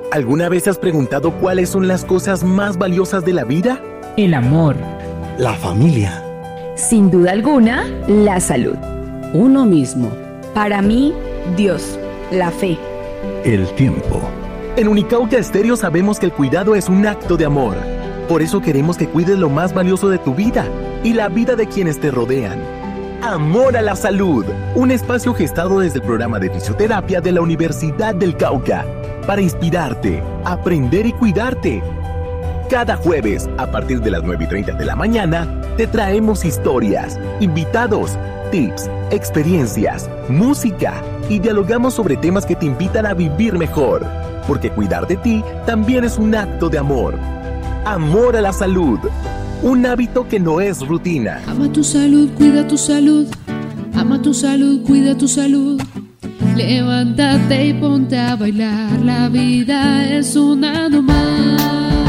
¿Alguna vez has preguntado cuáles son las cosas más valiosas de la vida? El amor. La familia. Sin duda alguna, la salud. Uno mismo. Para mí, Dios, la fe. El tiempo. En Unicauca Estéreo sabemos que el cuidado es un acto de amor. Por eso queremos que cuides lo más valioso de tu vida y la vida de quienes te rodean. Amor a la Salud, un espacio gestado desde el programa de fisioterapia de la Universidad del Cauca, para inspirarte, aprender y cuidarte. Cada jueves, a partir de las 9:30 de la mañana, te traemos historias, invitados, tips, experiencias, música y dialogamos sobre temas que te invitan a vivir mejor, porque cuidar de ti también es un acto de amor. Amor a la Salud, un hábito que no es rutina. Ama tu salud, cuida tu salud. Ama tu salud, cuida tu salud. Levántate y ponte a bailar. La vida es una nomás.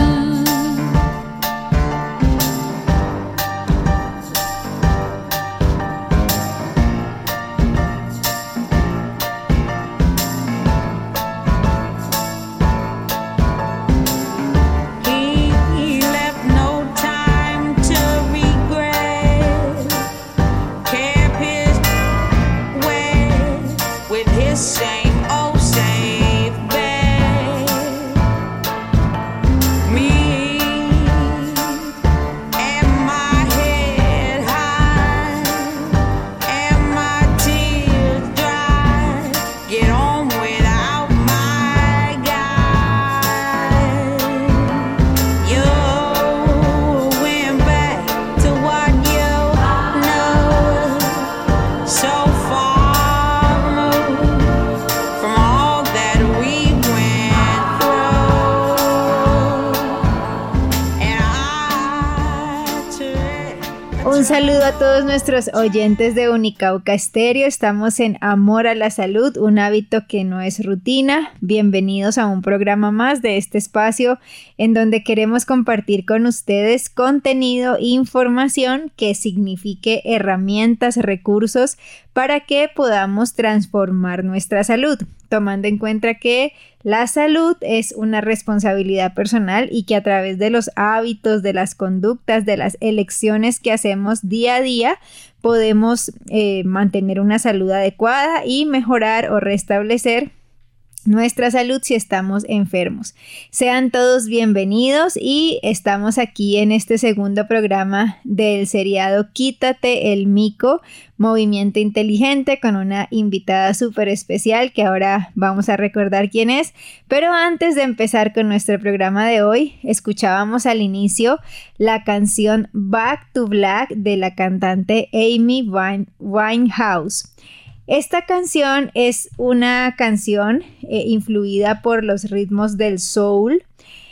Un saludo a todos nuestros oyentes de Unicauca Estéreo. Estamos en Amor a la Salud, un hábito que no es rutina. Bienvenidos a un programa más de este espacio en donde queremos compartir con ustedes contenido e información que signifique herramientas, recursos para que podamos transformar nuestra salud, tomando en cuenta que la salud es una responsabilidad personal y que a través de los hábitos, de las conductas, de las elecciones que hacemos día a día, podemos mantener una salud adecuada y mejorar o restablecer nuestra salud si estamos enfermos. Sean todos bienvenidos y estamos aquí en este segundo programa del seriado Quítate el mico, Movimiento Inteligente, con una invitada súper especial que ahora vamos a recordar quién es. Pero antes de empezar con nuestro programa de hoy, escuchábamos al inicio la canción Back to Black de la cantante Amy Winehouse. Esta canción es una canción influida por los ritmos del soul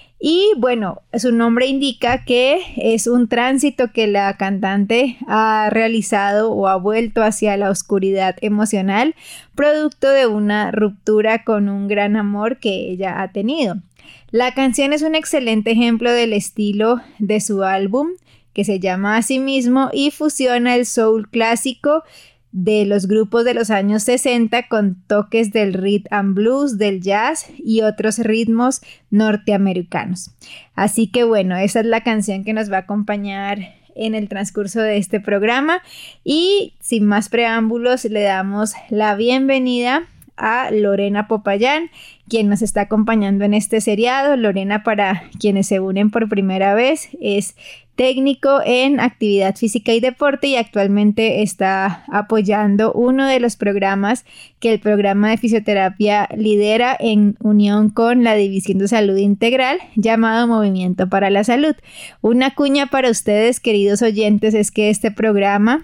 y bueno, su nombre indica que es un tránsito que la cantante ha realizado o ha vuelto hacia la oscuridad emocional, producto de una ruptura con un gran amor que ella ha tenido. La canción es un excelente ejemplo del estilo de su álbum, que se llama a sí mismo, y fusiona el soul clásico de los grupos de los años 60 con toques del rhythm and blues, del jazz y otros ritmos norteamericanos. Así que bueno, esa es la canción que nos va a acompañar en el transcurso de este programa y sin más preámbulos le damos la bienvenida a Lorena Popayán, quien nos está acompañando en este seriado. Lorena, para quienes se unen por primera vez, es técnico en actividad física y deporte y actualmente está apoyando uno de los programas que el programa de fisioterapia lidera en unión con la División de Salud Integral, llamado Movimiento para la Salud. Una cuña para ustedes, queridos oyentes, es que este programa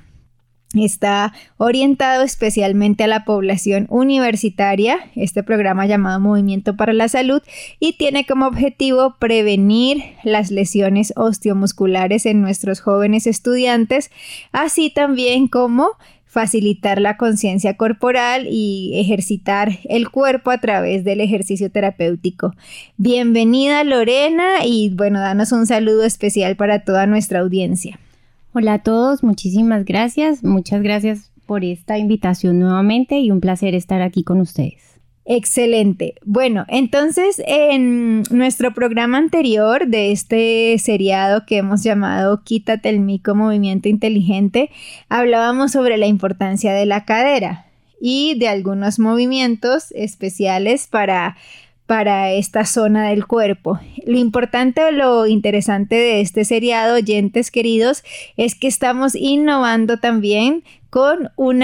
está orientado especialmente a la población universitaria, este programa llamado Movimiento para la Salud, y tiene como objetivo prevenir las lesiones osteomusculares en nuestros jóvenes estudiantes, así también como facilitar la conciencia corporal y ejercitar el cuerpo a través del ejercicio terapéutico. Bienvenida, Lorena, y bueno, danos un saludo especial para toda nuestra audiencia. Hola a todos, muchísimas gracias. Muchas gracias por esta invitación nuevamente y un placer estar aquí con ustedes. Excelente. Bueno, entonces en nuestro programa anterior de este seriado que hemos llamado Quítate el mico movimiento inteligente, hablábamos sobre la importancia de la cadera y de algunos movimientos especiales para esta zona del cuerpo. Lo importante o lo interesante de este seriado, oyentes queridos, es que estamos innovando también con un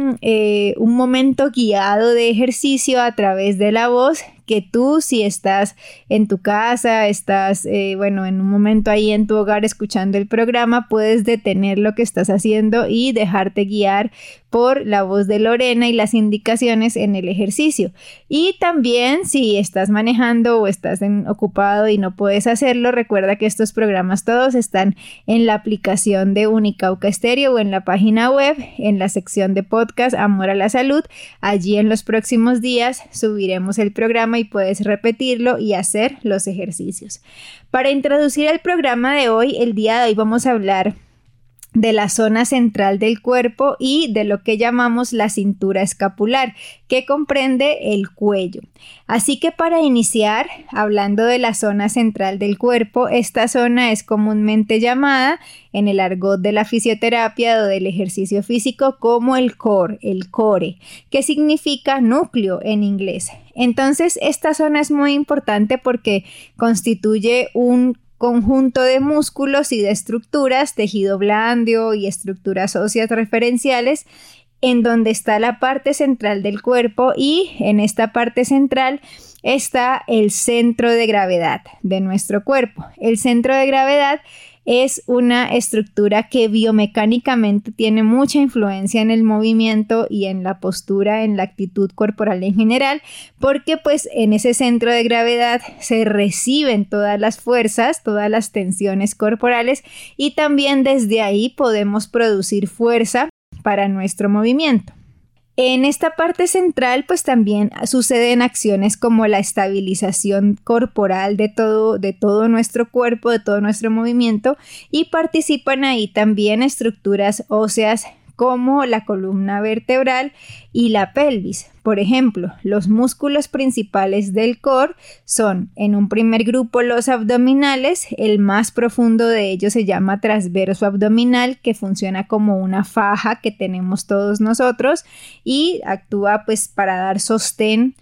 momento guiado de ejercicio a través de la voz, que tú, si estás en tu casa, estás en un momento ahí en tu hogar escuchando el programa, puedes detener lo que estás haciendo y dejarte guiar por la voz de Lorena y las indicaciones en el ejercicio. Y también si estás manejando o estás ocupado y no puedes hacerlo, recuerda que estos programas todos están en la aplicación de Unicauca Estéreo o en la página web, en la sección de podcast Amor a la Salud. Allí en los próximos días subiremos el programa y puedes repetirlo y hacer los ejercicios. Para introducir el programa de hoy, el día de hoy vamos a hablar de la zona central del cuerpo y de lo que llamamos la cintura escapular, que comprende el cuello. Así que para iniciar, hablando de la zona central del cuerpo, esta zona es comúnmente llamada en el argot de la fisioterapia o del ejercicio físico como el core, que significa núcleo en inglés. Entonces, esta zona es muy importante porque constituye un conjunto de músculos y de estructuras, tejido blando y estructuras óseas referenciales, en donde está la parte central del cuerpo, y en esta parte central está el centro de gravedad de nuestro cuerpo. El centro de gravedad es una estructura que biomecánicamente tiene mucha influencia en el movimiento y en la postura, en la actitud corporal en general, porque pues en ese centro de gravedad se reciben todas las fuerzas, todas las tensiones corporales, y también desde ahí podemos producir fuerza para nuestro movimiento. En esta parte central pues también suceden acciones como la estabilización corporal de todo nuestro cuerpo, de todo nuestro movimiento, y participan ahí también estructuras óseas como la columna vertebral y la pelvis. Por ejemplo, los músculos principales del core son, en un primer grupo, los abdominales. El más profundo de ellos se llama transverso abdominal, que funciona como una faja que tenemos todos nosotros y actúa pues para dar sostén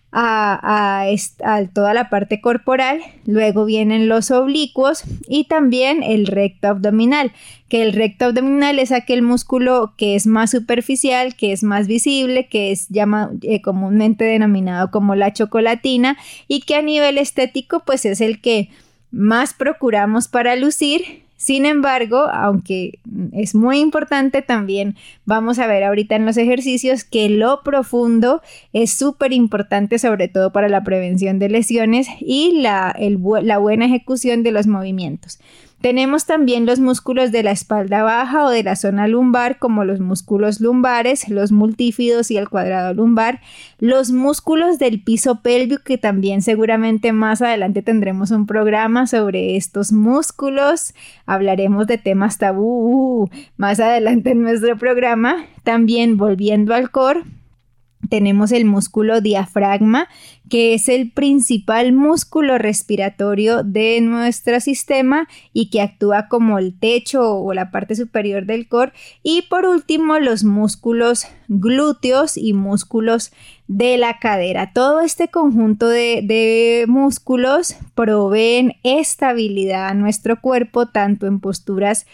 a toda la parte corporal. Luego vienen los oblicuos y también el recto abdominal, que el recto abdominal es aquel músculo que es más superficial, que es más visible, que es comúnmente denominado como la chocolatina, y que a nivel estético pues es el que más procuramos para lucir. Sin embargo, aunque es muy importante, también vamos a ver ahorita en los ejercicios que lo profundo es súper importante, sobre todo para la prevención de lesiones y la buena ejecución de los movimientos. Tenemos también los músculos de la espalda baja o de la zona lumbar, como los músculos lumbares, los multífidos y el cuadrado lumbar, los músculos del piso pélvico, que también seguramente más adelante tendremos un programa sobre estos músculos. Hablaremos de temas tabú más adelante en nuestro programa. También, volviendo al core, tenemos el músculo diafragma, que es el principal músculo respiratorio de nuestro sistema y que actúa como el techo o la parte superior del core. Y por último, los músculos glúteos y músculos de la cadera. Todo este conjunto de músculos proveen estabilidad a nuestro cuerpo, tanto en posturas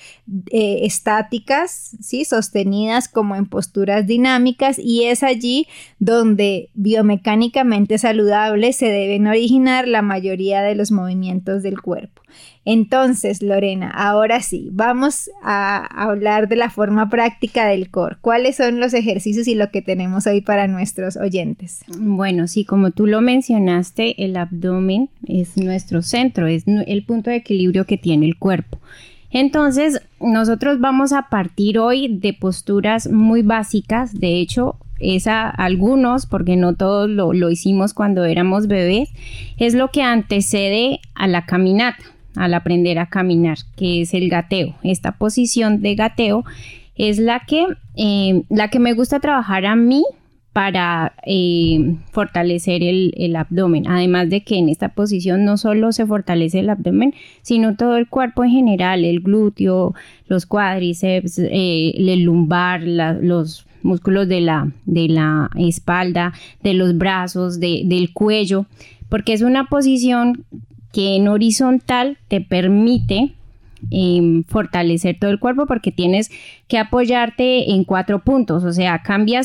estáticas, ¿sí?, sostenidas, como en posturas dinámicas, y es allí donde biomecánicamente saludables se deben originar la mayoría de los movimientos del cuerpo. Entonces, Lorena, ahora sí, vamos a hablar de la forma práctica del core. ¿Cuáles son los ejercicios y lo que tenemos hoy para nuestros oyentes? Bueno, sí, como tú lo mencionaste, el abdomen es nuestro centro, es el punto de equilibrio que tiene el cuerpo. Entonces, nosotros vamos a partir hoy de posturas muy básicas. De hecho, algunos, porque no todos lo hicimos cuando éramos bebés, es lo que antecede a la caminata, al aprender a caminar, que es el gateo. Esta posición de gateo es la que me gusta trabajar a mí para fortalecer el abdomen. Además de que en esta posición no solo se fortalece el abdomen, sino todo el cuerpo en general, el glúteo, los cuádriceps, el lumbar, los músculos de la espalda, de los brazos, del cuello, porque es una posición que en horizontal te permite fortalecer todo el cuerpo, porque tienes que apoyarte en 4 puntos, o sea,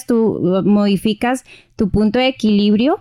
modificas tu punto de equilibrio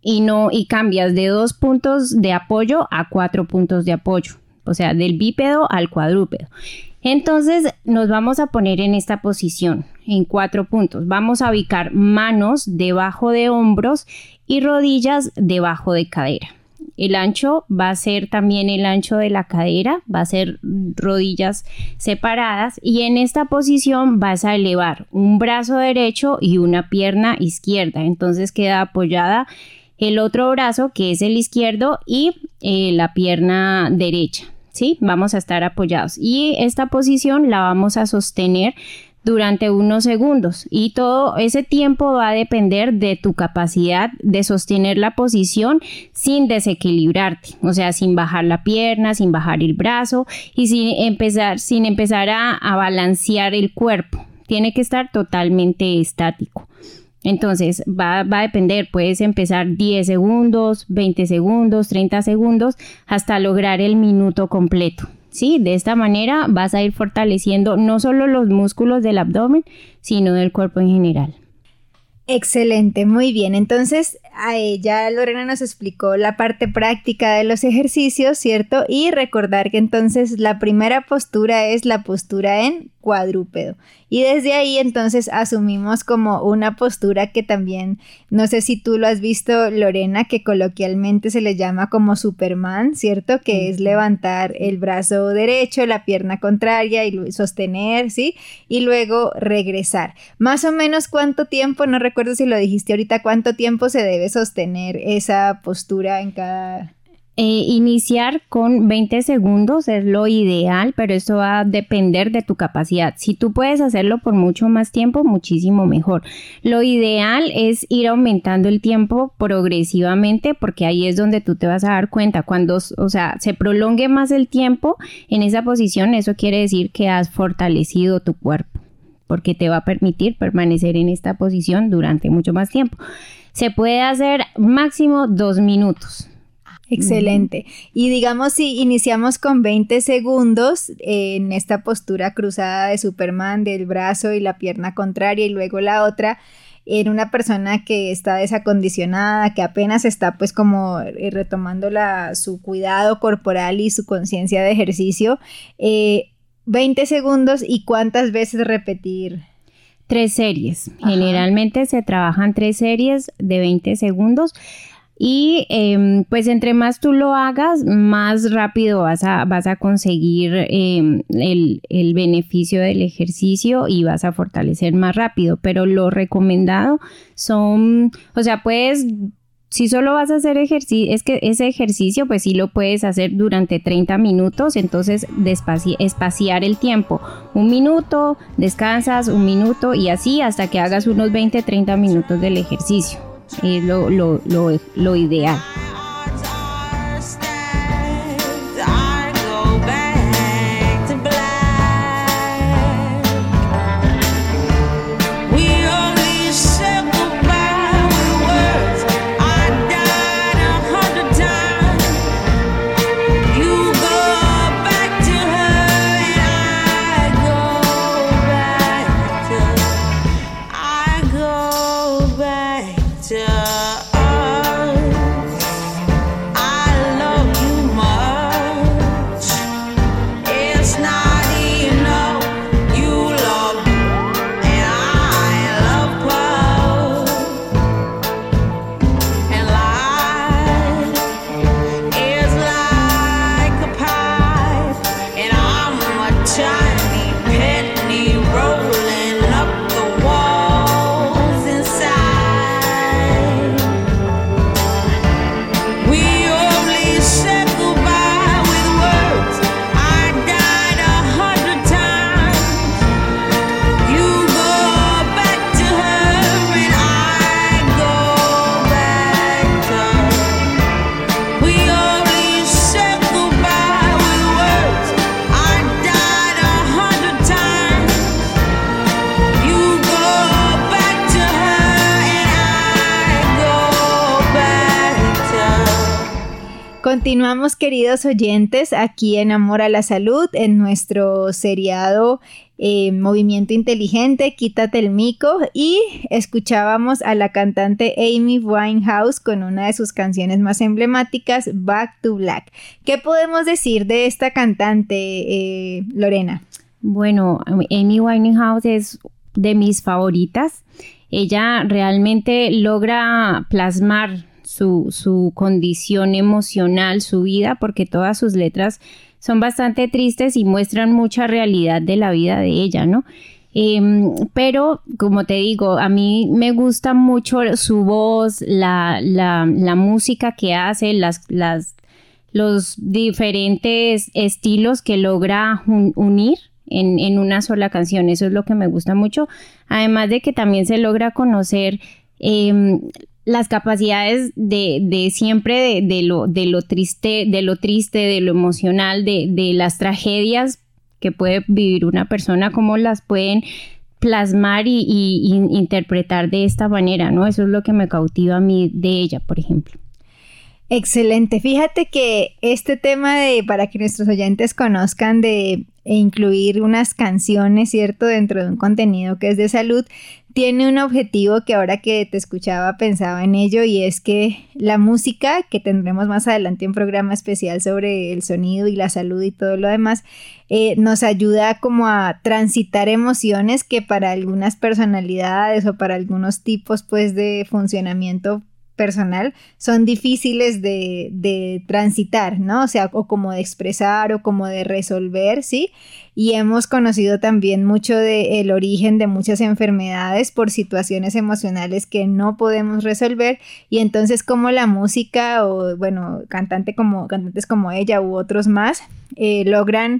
y cambias de 2 puntos de apoyo a 4 puntos de apoyo, o sea, del bípedo al cuadrúpedo. Entonces nos vamos a poner en esta posición en 4 puntos. Vamos a ubicar manos debajo de hombros y rodillas debajo de cadera. El ancho va a ser también el ancho de la cadera, va a ser rodillas separadas, y en esta posición vas a elevar un brazo derecho y una pierna izquierda. Entonces queda apoyada el otro brazo, que es el izquierdo, y la pierna derecha, ¿sí? Vamos a estar apoyados, y esta posición la vamos a sostener durante unos segundos, y todo ese tiempo va a depender de tu capacidad de sostener la posición sin desequilibrarte, o sea, sin bajar la pierna, sin bajar el brazo y sin empezar a balancear el cuerpo. Tiene que estar totalmente estático. Entonces va a depender, puedes empezar 10 segundos, 20 segundos, 30 segundos hasta lograr el minuto completo. Sí, de esta manera vas a ir fortaleciendo no solo los músculos del abdomen, sino del cuerpo en general. Excelente, muy bien. Entonces, ya Lorena nos explicó la parte práctica de los ejercicios, ¿cierto? Y recordar que entonces la primera postura es la postura en cuadrúpedo. Y desde ahí entonces asumimos como una postura que también, no sé si tú lo has visto, Lorena, que coloquialmente se le llama como Superman, ¿cierto? Que es levantar el brazo derecho, la pierna contraria y sostener, ¿sí? Y luego regresar. Más o menos ¿cuánto tiempo? No recuerdo si lo dijiste ahorita, ¿cuánto tiempo se debe sostener esa postura en cada...? Iniciar con 20 segundos es lo ideal, pero esto va a depender de tu capacidad. Si tú puedes hacerlo por mucho más tiempo, muchísimo mejor. Lo ideal es ir aumentando el tiempo progresivamente, porque ahí es donde tú te vas a dar cuenta. Cuando, o sea, se prolongue más el tiempo en esa posición, eso quiere decir que has fortalecido tu cuerpo, porque te va a permitir permanecer en esta posición durante mucho más tiempo. Se puede hacer máximo 2 minutos. Excelente. Y digamos, si iniciamos con 20 segundos en esta postura cruzada de Superman, del brazo y la pierna contraria y luego la otra, en una persona que está desacondicionada, que apenas está pues como retomando su cuidado corporal y su conciencia de ejercicio, 20 segundos, ¿y cuántas veces repetir? 3 series. Ajá. Generalmente se trabajan 3 series de 20 segundos. Y pues entre más tú lo hagas, más rápido vas a conseguir el beneficio del ejercicio y vas a fortalecer más rápido. Pero lo recomendado son, o sea, si solo vas a hacer ejercicio, es que ese ejercicio pues sí lo puedes hacer durante 30 minutos, entonces espaciar el tiempo. 1 minuto, descansas 1 minuto y así hasta que hagas unos 20-30 minutos del ejercicio. Es lo ideal. Continuamos, queridos oyentes, aquí en Amor a la Salud, en nuestro seriado Movimiento Inteligente, Quítate el Mico, y escuchábamos a la cantante Amy Winehouse con una de sus canciones más emblemáticas, Back to Black. ¿Qué podemos decir de esta cantante, Lorena? Bueno, Amy Winehouse es de mis favoritas. Ella realmente logra plasmar su condición emocional, su vida, porque todas sus letras son bastante tristes y muestran mucha realidad de la vida de ella, ¿no? Pero, como te digo, a mí me gusta mucho su voz, la música que hace, los diferentes estilos que logra unir en una sola canción. Eso es lo que me gusta mucho. Además de que también se logra conocer las capacidades de siempre de lo triste, de lo emocional, de las tragedias que puede vivir una persona, cómo las pueden plasmar y interpretar de esta manera, ¿no? Eso es lo que me cautiva a mí de ella, por ejemplo. Excelente. Fíjate que este tema para que nuestros oyentes conozcan de incluir unas canciones, ¿cierto?, dentro de un contenido que es de salud, tiene un objetivo que ahora que te escuchaba pensaba en ello, y es que la música, que tendremos más adelante un programa especial sobre el sonido y la salud y todo lo demás, nos ayuda como a transitar emociones que para algunas personalidades o para algunos tipos pues de funcionamiento personal son difíciles de transitar, ¿no? O sea, o como de expresar o como de resolver, ¿sí? Y hemos conocido también mucho del origen de muchas enfermedades por situaciones emocionales que no podemos resolver, y entonces como la música o, bueno, cantantes como ella u otros más logran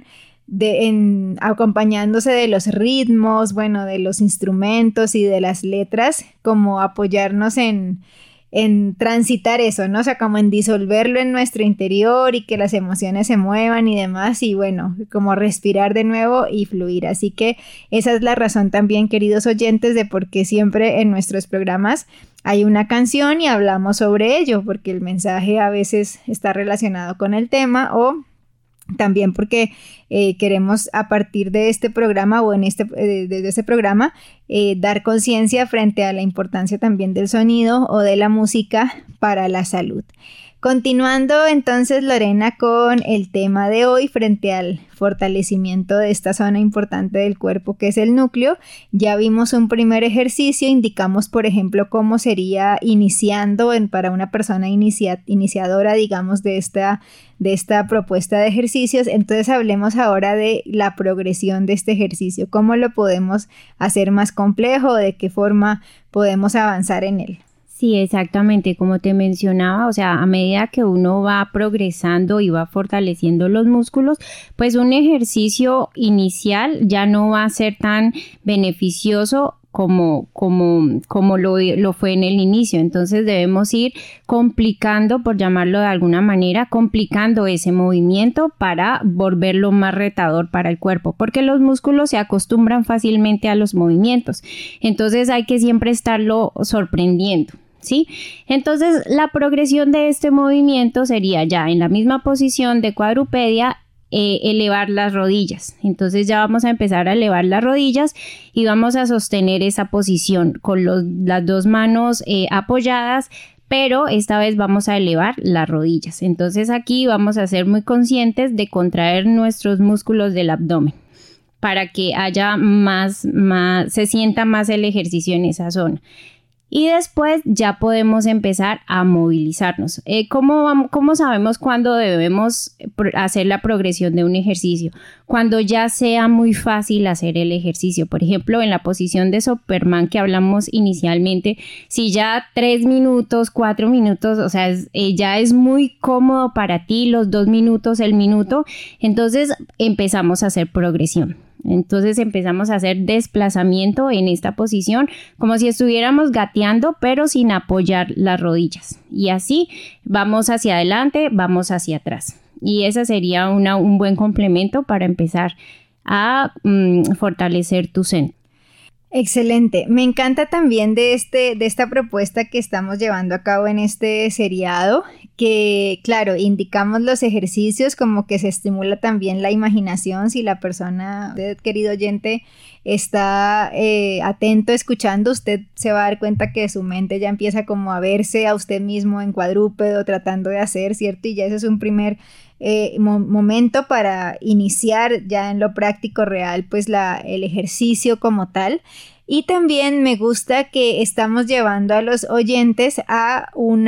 acompañándose de los ritmos, bueno, de los instrumentos y de las letras, como apoyarnos en transitar eso, ¿no? O sea, como en disolverlo en nuestro interior y que las emociones se muevan y demás, y bueno, como respirar de nuevo y fluir. Así que esa es la razón también, queridos oyentes, de por qué siempre en nuestros programas hay una canción y hablamos sobre ello, porque el mensaje a veces está relacionado con el tema, o también porque queremos a partir de este programa o desde este programa dar conciencia frente a la importancia también del sonido o de la música para la salud. Continuando entonces, Lorena, con el tema de hoy frente al fortalecimiento de esta zona importante del cuerpo que es el núcleo, ya vimos un primer ejercicio, indicamos por ejemplo cómo sería iniciando para una persona iniciadora, digamos, de esta propuesta de ejercicios. Entonces hablemos ahora de la progresión de este ejercicio, cómo lo podemos hacer más complejo, de qué forma podemos avanzar en él. Sí, exactamente, como te mencionaba, o sea, a medida que uno va progresando y va fortaleciendo los músculos, pues un ejercicio inicial ya no va a ser tan beneficioso como lo fue en el inicio. Entonces debemos ir complicando, por llamarlo de alguna manera, complicando ese movimiento para volverlo más retador para el cuerpo, porque los músculos se acostumbran fácilmente a los movimientos. Entonces hay que siempre estarlo sorprendiendo, ¿sí? Entonces la progresión de este movimiento sería ya en la misma posición de cuadrupedia, elevar las rodillas. Entonces ya vamos a empezar a elevar las rodillas y vamos a sostener esa posición con las dos manos apoyadas, pero esta vez vamos a elevar las rodillas. Entonces aquí vamos a ser muy conscientes de contraer nuestros músculos del abdomen para que haya se sienta más el ejercicio en esa zona. Y después ya podemos empezar a movilizarnos. ¿Cómo sabemos cuándo debemos hacer la progresión de un ejercicio? Cuando ya sea muy fácil hacer el ejercicio. Por ejemplo, en la posición de Superman que hablamos inicialmente, si ya 3 minutos, 4 minutos, o sea, ya es muy cómodo para ti, los 2 minutos, el minuto, entonces empezamos a hacer progresión. Entonces empezamos a hacer desplazamiento en esta posición como si estuviéramos gateando, pero sin apoyar las rodillas, y así vamos hacia adelante, vamos hacia atrás, y ese sería un buen complemento para empezar a fortalecer tu centro. Excelente. Me encanta también de esta propuesta que estamos llevando a cabo en este seriado, que, claro, indicamos los ejercicios como que se estimula también la imaginación. Si la persona, usted, querido oyente, está atento escuchando, usted se va a dar cuenta que su mente ya empieza como a verse a usted mismo en cuadrúpedo tratando de hacer, ¿cierto? Y ya ese es un primer momento para iniciar ya en lo práctico real pues el ejercicio como tal. Y también me gusta que estamos llevando a los oyentes a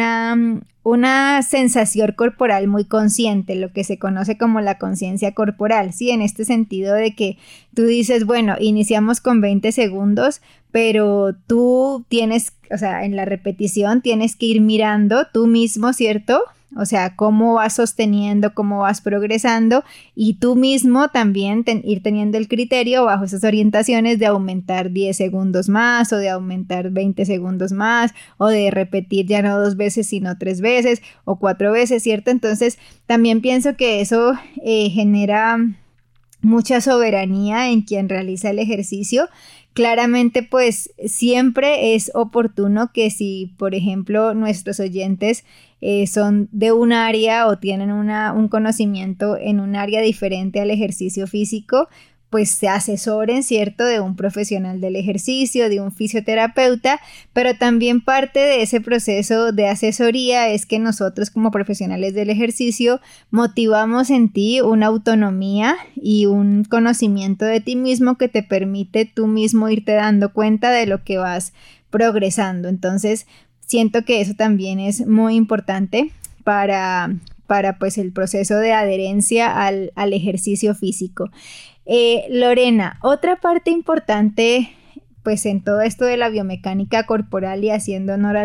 una sensación corporal muy consciente, lo que se conoce como la conciencia corporal, ¿sí? En este sentido de que tú dices, bueno, iniciamos con 20 segundos, pero tú tienes, o sea, en la repetición tienes que ir mirando tú mismo, ¿cierto? O sea, cómo vas sosteniendo, cómo vas progresando y tú mismo también ir teniendo el criterio bajo esas orientaciones de aumentar 10 segundos más o de aumentar 20 segundos más o de repetir ya no 2 veces sino 3 veces o 4 veces, ¿cierto? Entonces también pienso que eso genera mucha soberanía en quien realiza el ejercicio. Claramente, pues siempre es oportuno que si, por ejemplo, nuestros oyentes son de un área o tienen un conocimiento en un área diferente al ejercicio físico, pues se asesoren, ¿cierto?, de un profesional del ejercicio, de un fisioterapeuta, pero también parte de ese proceso de asesoría es que nosotros como profesionales del ejercicio motivamos en ti una autonomía y un conocimiento de ti mismo que te permite tú mismo irte dando cuenta de lo que vas progresando. Entonces, siento que eso también es muy importante para pues el proceso de adherencia al ejercicio físico. Lorena, otra parte importante pues en todo esto de la biomecánica corporal y haciendo honor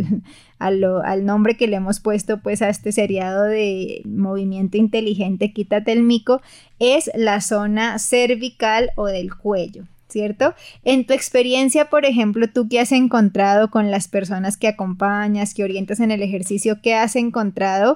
al nombre que le hemos puesto pues a este seriado de movimiento inteligente, quítate el mico, es la zona cervical o del cuello, ¿cierto? En tu experiencia, por ejemplo, tú qué has encontrado con las personas que acompañas, que orientas en el ejercicio, ¿qué has encontrado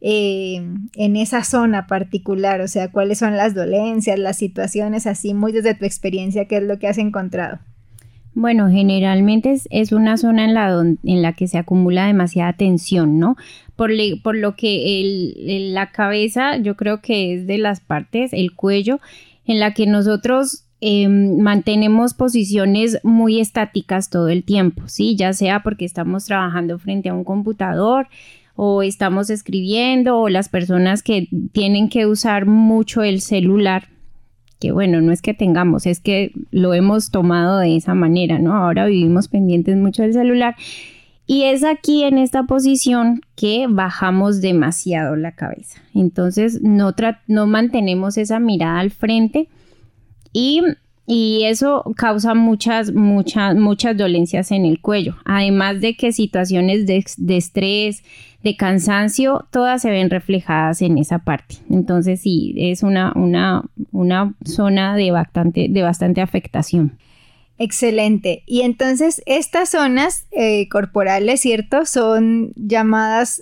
en esa zona particular? O sea, ¿cuáles son las dolencias, las situaciones así muy desde tu experiencia? ¿Qué es lo que has encontrado? Bueno, generalmente es una zona en la que se acumula demasiada tensión, ¿no? Por lo que la cabeza, yo creo que es de las partes, el cuello, en la que nosotros mantenemos posiciones muy estáticas todo el tiempo, ¿sí? Ya sea porque estamos trabajando frente a un computador o estamos escribiendo, o las personas que tienen que usar mucho el celular, que bueno, no es que tengamos, es que lo hemos tomado de esa manera, ¿no? Ahora vivimos pendientes mucho del celular y es aquí en esta posición que bajamos demasiado la cabeza. Entonces no mantenemos esa mirada al frente y eso causa muchas dolencias en el cuello. Además de que situaciones de estrés, de cansancio, todas se ven reflejadas en esa parte. Entonces sí, es una zona de bastante afectación. Excelente. Y entonces estas zonas corporales, ¿cierto? Son llamadas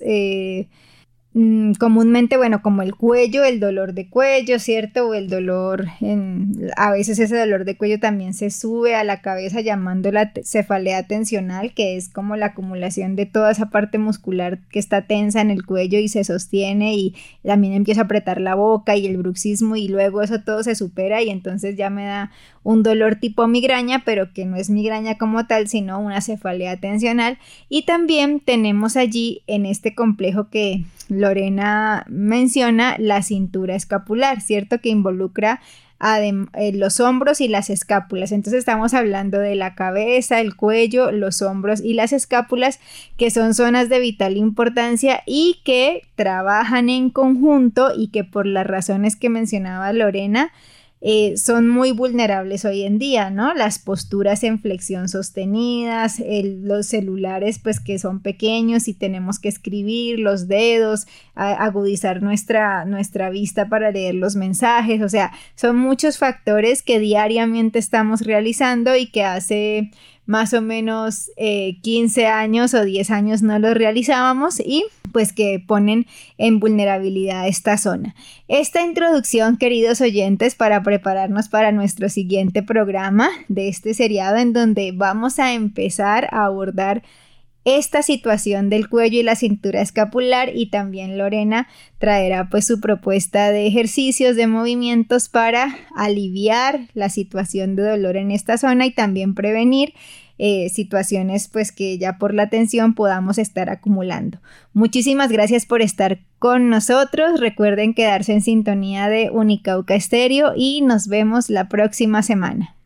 comúnmente, bueno, como el cuello, el dolor de cuello, ¿cierto? O el dolor, a veces ese dolor de cuello también se sube a la cabeza llamando la cefalea tensional, que es como la acumulación de toda esa parte muscular que está tensa en el cuello y se sostiene y también empieza a apretar la boca y el bruxismo y luego eso todo se supera y entonces ya me da un dolor tipo migraña, pero que no es migraña como tal, sino una cefalea tensional. Y también tenemos allí en este complejo que Lorena menciona la cintura escapular, ¿cierto? Que involucra los hombros y las escápulas. Entonces estamos hablando de la cabeza, el cuello, los hombros y las escápulas, que son zonas de vital importancia y que trabajan en conjunto y que por las razones que mencionaba Lorena son muy vulnerables hoy en día, ¿no? Las posturas en flexión sostenidas, los celulares pues que son pequeños y tenemos que escribir, los dedos, agudizar nuestra vista para leer los mensajes, o sea, son muchos factores que diariamente estamos realizando y que hace más o menos 15 años o 10 años no los realizábamos y pues que ponen en vulnerabilidad esta zona. Esta introducción, queridos oyentes, para prepararnos para nuestro siguiente programa de este seriado en donde vamos a empezar a abordar esta situación del cuello y la cintura escapular, y también Lorena traerá pues su propuesta de ejercicios, de movimientos para aliviar la situación de dolor en esta zona y también prevenir situaciones pues que ya por la tensión podamos estar acumulando. Muchísimas gracias por estar con nosotros. Recuerden quedarse en sintonía de Unicauca Estéreo y nos vemos la próxima semana.